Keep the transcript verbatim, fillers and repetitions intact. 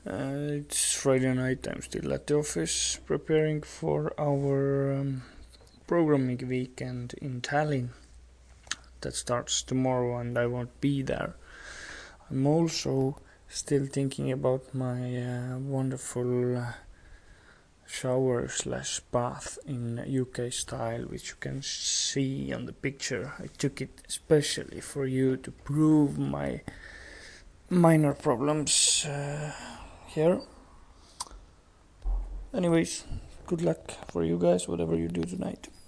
Uh, it's Friday night. I'm still at the office preparing for our um, programming weekend in Tallinn that starts tomorrow, and I won't be there. I'm also still thinking about my uh, wonderful uh, shower slash bath in U K style, which you can see on the picture. I took it especially for you to prove my minor problems uh, here. Anyways, good luck for you guys, whatever you do tonight.